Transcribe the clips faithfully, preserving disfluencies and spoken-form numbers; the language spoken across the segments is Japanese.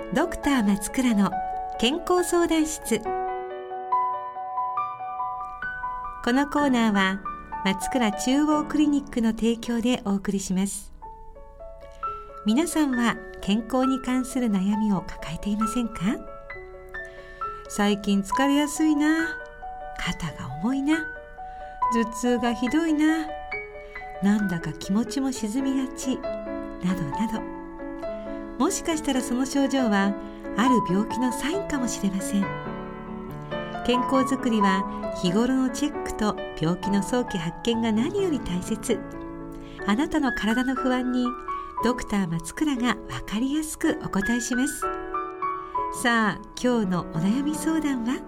ドクター松倉の健康相談室。このコーナーは松倉中央クリニックの提供でお送りします。皆さんは健康に関する悩みを抱えていませんか？最近疲れやすいな、肩が重いな、頭痛がひどいな、なんだか気持ちも沈みがち、などなど。もしかしたらその症状はある病気のサインかもしれません。健康づくりは日頃のチェックと病気の早期発見が何より大切。あなたの体の不安にドクター松倉が分かりやすくお答えします。さあ、今日のお悩み相談は？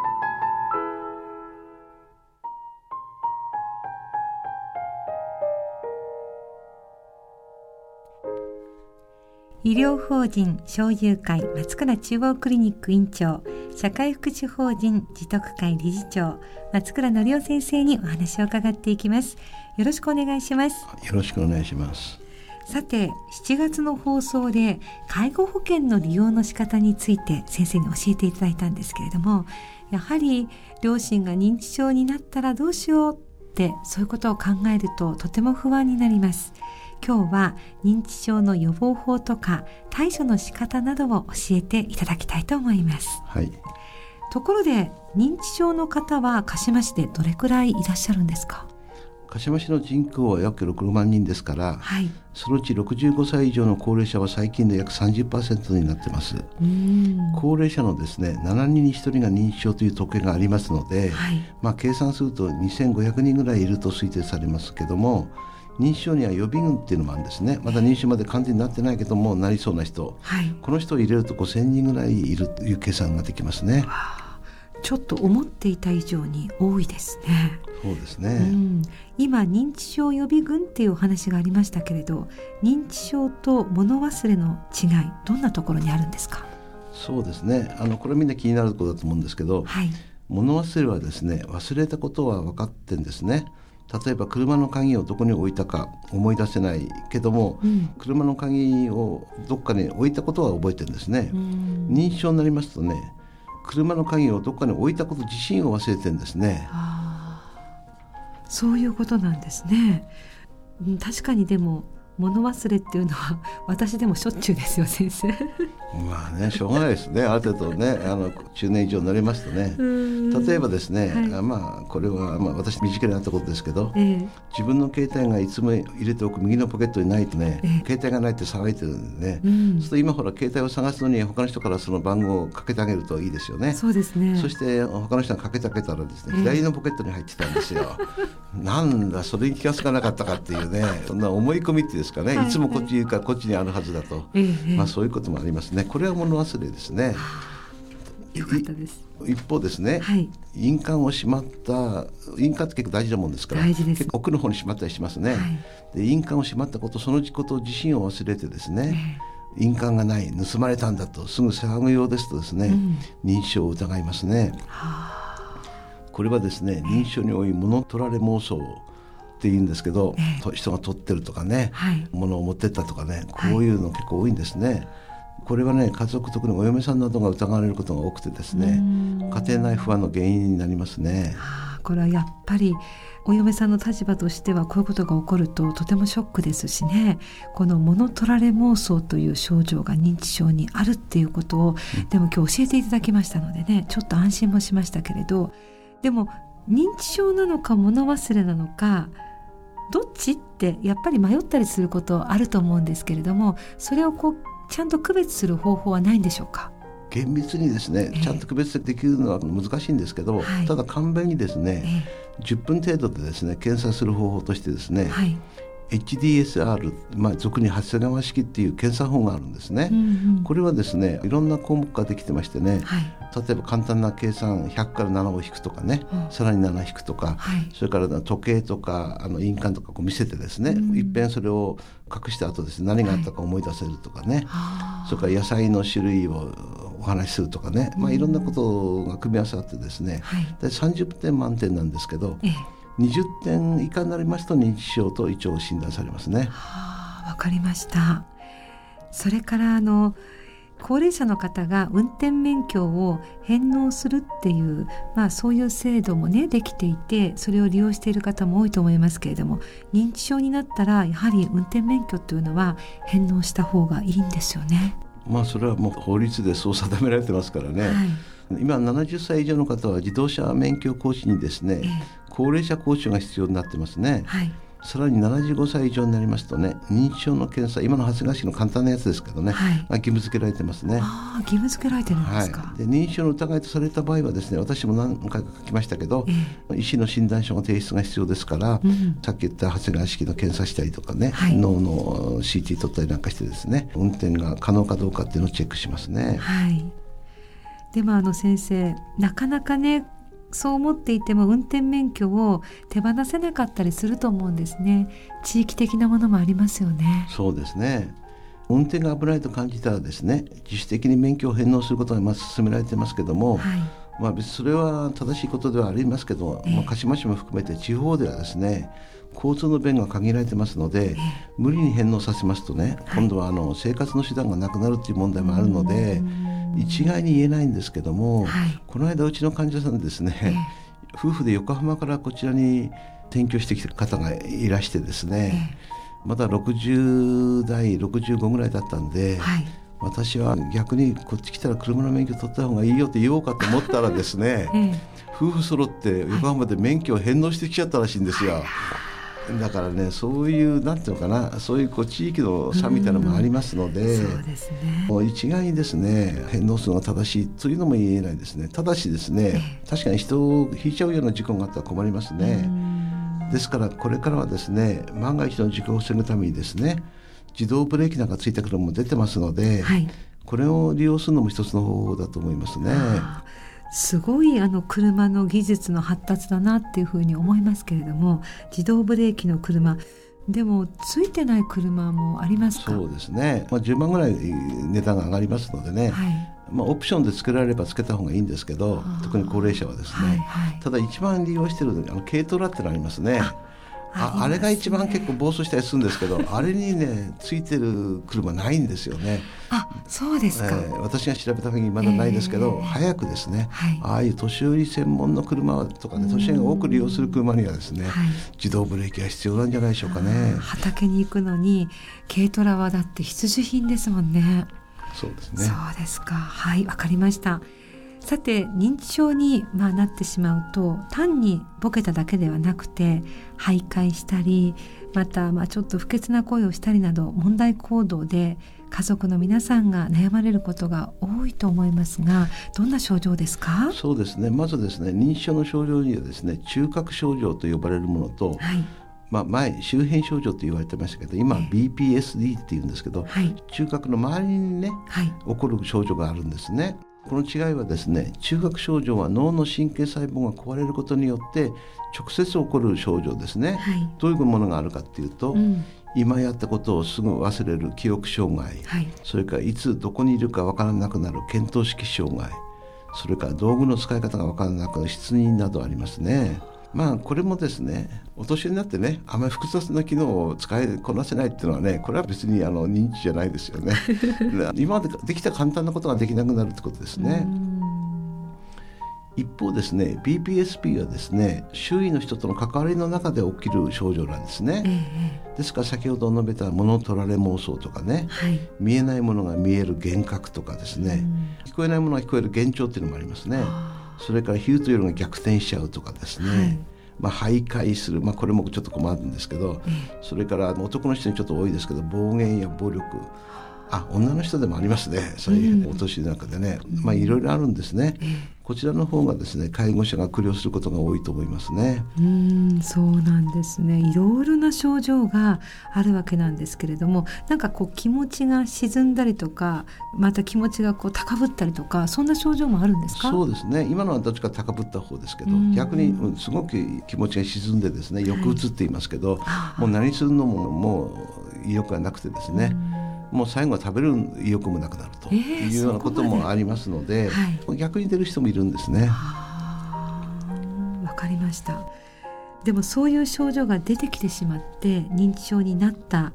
医療法人小友会松倉中央クリニック院長、社会福祉法人慈徳会理事長、松倉則夫先生にお話を伺っていきます。よろしくお願いします。 よろしくお願いします。 さて、しちがつの放送で介護保険の利用の仕方について先生に教えていただいたんですけれども、やはり両親が認知症になったらどうしようって、そういうことを考えるととても不安になります。今日は認知症の予防法とか対処の仕方などを教えていただきたいと思います。 はい。 ところで、認知症の方は鹿島市でどれくらいいらっしゃるんですか？ 鹿島市の人口は約ろくまんにんですから、はい、そのうちろくじゅうごさい以上の高齢者は最近で約 さんじゅっパーセント になってます。うーん、高齢者のですね、しちにんにひとりが認知症という統計がありますので、はい、まあ、計算するとにせんごひゃくにんぐらいいると推定されますけども、認知症には予備群っていうのもあるんですね。まだ認知症まで完全になってないけどもなりそうな人、はい、この人を入れるとごせんにんぐらいいるという計算ができますね。 ちょっと思っていた以上に多いですね。 そうですね、 うん、今認知症予備群っていうお話がありましたけれど、認知症と物忘れの違い、どんなところにあるんですか？ そうですね、あのこれみんな気になることだと思うんですけど、はい、物忘れはですね、忘れたことは分かってんですね。例えば車の鍵をどこに置いたか思い出せないけども、うん、車の鍵をどっかに置いたことは覚えてるんですね。認知症になりますとね、車の鍵をどっかに置いたこと自身を忘れてるんですね。 あ、そういうことなんですね。確かにでも物忘れっていうのは私でもしょっちゅうですよ、先生。 まあね、しょうがないですね。ある程度ね、あの中年以上になりますとね、例えばですね、はい、あまあこれは、まあ、私身近にあったことですけど、えー、自分の携帯がいつも入れておく右のポケットにないとね、えー、携帯がないって騒いでるんでね、うん、そうすると今ほら携帯を探すのに他の人からその番号をかけてあげるといいですよね。 そうですね。 そして他の人がかけてあげたらですね、えー、左のポケットに入ってたんですよ。なんだ、それに気がつかなかったかっていうね、そんな思い込みってですかね、はい、いつもこっちにいるからこっちにあるはずだと、えー、まあ、そういうこともありますね。これは物忘れですね。 よかったです。 一方ですね、はい、印鑑をしまった印鑑って結構大事なもんですから、結構奥の方にしまったりしますね、はい、で印鑑をしまったこと、そのこと自身を忘れてですね、えー、印鑑がない、盗まれたんだとすぐ騒ぐようですとですね、うん、認知症を疑いますね。はこれはですね、認知症に多い物取られ妄想って言うんですけど、えー、人が取ってるとかね、はい、物を持ってったとかね、こういうの結構多いんですね、はい。これはね、家族、特にお嫁さんなどが疑われることが多くてですね、家庭内不安の原因になりますね。 はあ、これはやっぱりお嫁さんの立場としてはこういうことが起こるととてもショックですしね、この物取られ妄想という症状が認知症にあるっていうことを、うん、でも今日教えていただきましたのでね、ちょっと安心もしましたけれど、でも認知症なのか物忘れなのかどっちってやっぱり迷ったりすることあると思うんですけれども、それをこうちゃんと区別する方法はないんでしょうか？ 厳密にですね、えー、ちゃんと区別できるのは難しいんですけど、はい、ただ簡便にですね、えー、じゅっぷん程度でですね、検査する方法としてですね、はい、エイチディーエスアール、まあ、俗に長谷川式っていう検査法があるんですね、うんうん、これはですね、いろんな項目ができてましてね、はい、例えば簡単な計算ひゃくからななを引くとかね、うん、さらになな引くとか、はい、それから時計とかあの印鑑とかこう見せてですね、うん、いっぺんそれを隠した後ですね、何があったか思い出せるとかね、はい、それから野菜の種類をお話しするとかね、まあ、いろんなことが組み合わさってですね、はい、でさんじゅってん満点なんですけど、ええ、にじゅってん以下になりますと認知症と一応診断されますね。 はあ、わかりました。それからあの高齢者の方が運転免許を返納するっていう、まあ、そういう制度もねできていて、それを利用している方も多いと思いますけれども、認知症になったらやはり運転免許というのは返納した方がいいんですよね。 まあそれはもう法律でそう定められてますからね、はい、今ななじゅっさい以上の方は自動車免許更新にですね、えー、高齢者講習が必要になってますね、はい、さらにななじゅうごさい以上になりますとね、認知症の検査、今の長谷川式の簡単なやつですけどね、はい、義務付けられてますね。 ああ、義務付けられてるんですか。 はい、で認知症の疑いとされた場合はですね、私も何回か書きましたけど、えー、医師の診断書の提出が必要ですから、うん、さっき言った長谷川式の検査したりとかね、はい、脳の シーティー 取ったりなんかしてですね、運転が可能かどうかっていうのをチェックしますね。 はい、でもあの先生、なかなかねそう思っていても運転免許を手放せなかったりすると思うんですね。地域的なものもありますよね。 そうですね。運転が危ないと感じたらですね、自主的に免許を返納することがまず進められてますけども、はい、まあ、別にそれは正しいことではありますけど、えーまあ、鹿島市も含めて地方ではですね、交通の便が限られてますので、えー、無理に返納させますとね、はい、今度はあの生活の手段がなくなるという問題もあるので、一概に言えないんですけども、はい、この間うちの患者さんですね、えー、夫婦で横浜からこちらに転居してきた方がいらしてですね、えー、まだろくじゅうだいろくじゅうごぐらいだったんで、はい、私は逆にこっち来たら車の免許取った方がいいよって言おうかと思ったらですね、えー、夫婦揃って横浜で免許を返納してきちゃったらしいんですよ。はい、だからね、そういうなんていうのかな、そういうこう地域の差みたいなのもありますので、 そうですね、 もう一概にですね返納するのが正しいというのも言えないですね。ただしですね、えー、確かに人を引いちゃうような事故があったら困りますね。ですからこれからはですね、万が一の事故を防ぐためにですね、自動ブレーキなんかついた車も出てますので、はい、これを利用するのも一つの方法だと思いますね。 すごいあの車の技術の発達だなっていうふうに思いますけれども、自動ブレーキの車でもついてない車もありますか？ そうですね、まあ、じゅうまんぐらい値段が上がりますのでね、はい、まあ、オプションでつけられればつけた方がいいんですけど、特に高齢者はですね、はいはい、ただ一番利用しているあの軽トラってのありますね。あ, あ, あれが一番結構暴走したりするんですけど、あれにねついてる車ないんですよね。 あ、そうですか。 えー、私が調べた限りまだないですけど、えー、早くですね、はい、ああいう年寄り専門の車とかね、年寄りが多く利用する車にはですね、はい、自動ブレーキが必要なんじゃないでしょうかね。 畑に行くのに軽トラはだって必需品ですもんね。 そうですね。 そうですか。はい、わかりました。さて、認知症に、まあ、なってしまうと単にボケただけではなくて徘徊したり、また、まあ、ちょっと不潔な行為をしたりなど問題行動で家族の皆さんが悩まれることが多いと思いますが、どんな症状ですか？ そうですね、まずですね、認知症の症状にはですね、中核症状と呼ばれるものと、はい、まあ、前周辺症状と言われてましたけど、今 ビーピーエスディー っていうんですけど、はい、中核の周りにね、はい、起こる症状があるんですね。この違いはですね、中核症状は脳の神経細胞が壊れることによって直接起こる症状ですね。はい、どういうものがあるかっていうと、うん、今やったことをすぐ忘れる記憶障害、はい、それからいつどこにいるか分からなくなる見当識障害、それから道具の使い方が分からなくなる失認などありますね。まあこれもですね、お年になってね、あまり複雑な機能を使いこなせないっていうのはね、これは別にあの認知じゃないですよね。今までできた簡単なことができなくなるってことですね。一方ですね、 ビーピーエスピー はですね、周囲の人との関わりの中で起きる症状なんですね。ええ、ですから先ほど述べた物取られ妄想とかね、はい、見えないものが見える幻覚とかですね、聞こえないものが聞こえる幻聴っていうのもありますね。それから昼と夜が逆転しちゃうとかですね、はい、まあ、徘徊する、まあ、これもちょっと困るんですけど、ええ、それから男の人にちょっと多いですけど暴言や暴力、あ、女の人でもありますね、そういうお年の中でね、うん、まあいろいろあるんですね。ええ、こちらの方がですね、介護者が苦慮することが多いと思いますね。 うーん、そうなんですね。いろいろな症状があるわけなんですけれども、なんかこう気持ちが沈んだりとか、また気持ちがこう高ぶったりとか、そんな症状もあるんですか？ そうですね、今のはどっちか高ぶった方ですけど、逆にすごく気持ちが沈んでですね、抑うつって言いますけど、はい、もう何するのももう意欲がなくてですね、もう最後は食べる意欲もなくなるというようなこともありますので、えーはい、逆に出る人もいるんですね。 わかりました。でもそういう症状が出てきてしまって認知症になった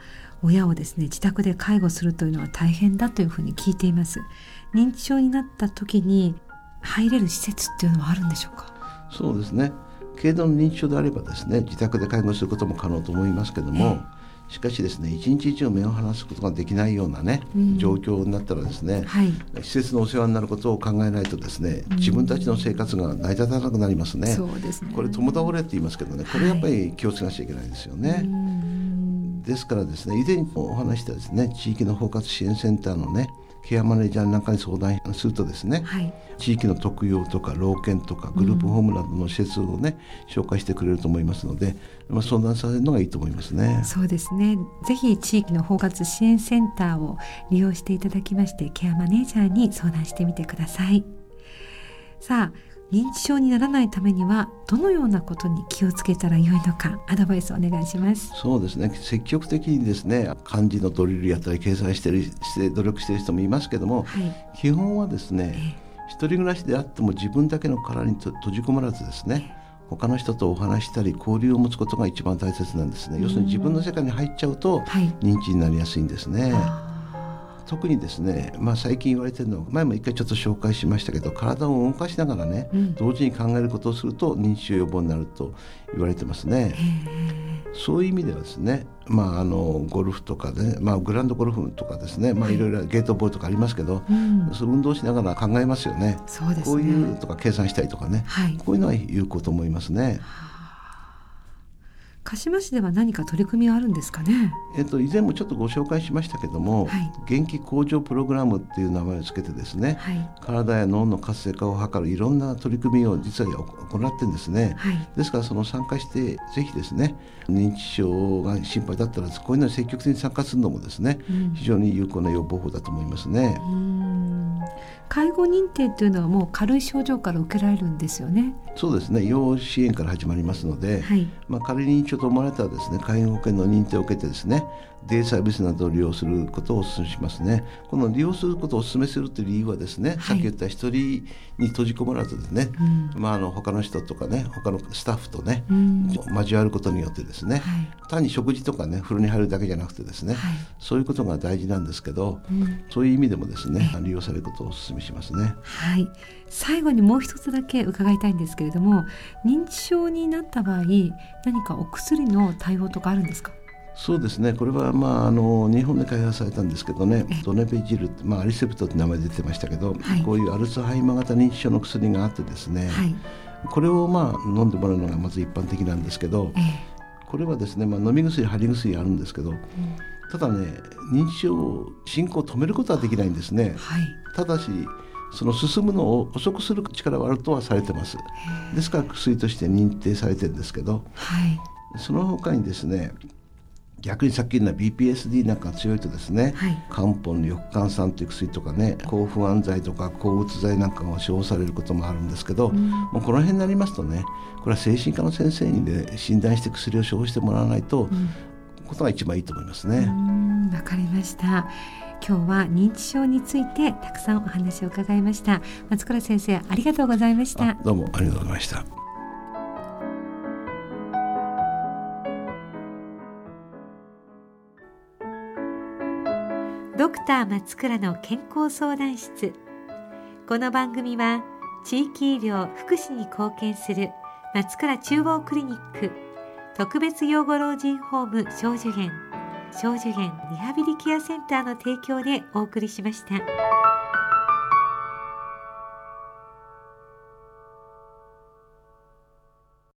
親をですね自宅で介護するというのは大変だというふうに聞いています。認知症になった時に入れる施設っていうのはあるんでしょうか？ そうですね、軽度の認知症であればですね自宅で介護することも可能と思いますけども、しかしですね一日以上目を離すことができないようなね、うん、状況になったらですね、はい、施設のお世話になることを考えないとですね、うん、自分たちの生活が成り立たなくなりますね。 そうですね、 これ共倒れって言いますけどね、これやっぱり気をつけなきゃいけないですよね、はい、ですからですね以前お話したですね地域の包括支援センターのねケアマネージャーなんかに相談するとですね、はい、地域の特養とか老犬とかグループホームなどの施設をね、うん、紹介してくれると思いますので、まあ、相談されるのがいいと思いますね。 そうですね、ぜひ地域の包括支援センターを利用していただきましてケアマネージャーに相談してみてください。さあ、認知症にならないためにはどのようなことに気をつけたらよいのか、アドバイスをお願いします。 そうですね、積極的にですね漢字のドリルやったり計算してるして努力している人もいますけども、はい、基本はですね、えー、一人暮らしであっても自分だけの殻に閉じ込まらずですね、えー、他の人とお話したり交流を持つことが一番大切なんですね。要するに自分の世界に入っちゃうと認知になりやすいんですね、はい。特にですね、まあ、最近言われているのは前も一回ちょっと紹介しましたけど、体を動かしながらね、うん、同時に考えることをすると認知症予防になると言われてますね。そういう意味ではですね、まあ、あのゴルフとかね、まあ、グランドゴルフとかですね、まあ、いろいろゲートボールとかありますけど、うん、そう運動しながら考えますよね。 そうですね、 こういうとか計算したりとかね、はい、こういうのは有効と思いますね。 鹿島市では何か取り組みはあるんですかね？ えっと、以前もちょっとご紹介しましたけども、はい、元気向上プログラムっていう名前をつけてですね、はい、体や脳の活性化を図るいろんな取り組みを実は行ってるんですね、はい、ですからその参加してぜひですね認知症が心配だったらこういうのに積極的に参加するのもですね、うん、非常に有効な予防法だと思いますね。 うーん、介護認定というのはもう軽い症状から受けられるんですよね？ そうですね、要支援から始まりますので、はい、まあ、軽い認知症と思われたらですね介護保険の認定を受けてですねデイサービスなどを利用することをお勧めしますね。この利用することをお勧めするという理由はですね、はい、さっき言った一人に閉じ込まらずですね、うん、まあ、あの他の人とかね他のスタッフとね、うん、交わることによってですね、はい、単に食事とかね風呂に入るだけじゃなくてですね、はい、そういうことが大事なんですけど、うん、そういう意味でもですね利用されることをお勧めしますね。 はい、最後にもう一つだけ伺いたいんですけれども、認知症になった場合何かお薬の対応とかあるんですか？ そうですね、これは、まあ、あの日本で開発されたんですけどね、ドネベジル、まあ、アリセプトって名前出てましたけど、はい、こういうアルツハイマー型認知症の薬があってですね、はい、これを、まあ、飲んでもらうのがまず一般的なんですけど、ええ、これはですね、まあ、飲み薬貼り薬あるんですけど、うん、ただね認知症進行を止めることはできないんですね、はい、ただしその進むのを遅くする力はあるとはされてます。ですから薬として認定されてるんですけど、はい、その他にですね逆にさっき言った ビーピーエスディー なんかが強いとですね、はい、漢方の翼換酸という薬とかね抗不安剤とか抗うつ剤なんかが処方されることもあるんですけど、うん、もうこの辺になりますとねこれは精神科の先生に、ね、診断して薬を処方してもらわないと、うん、ことが一番いいと思いますね。 わかりました。今日は認知症についてたくさんお話を伺いました。松倉先生ありがとうございました。 どうもありがとうございました。 ドクター松倉の健康相談室。この番組は地域医療福祉に貢献する松倉中央クリニック特別養護老人ホーム小寿園小寿園リハビリケアセンターの提供でお送りしました。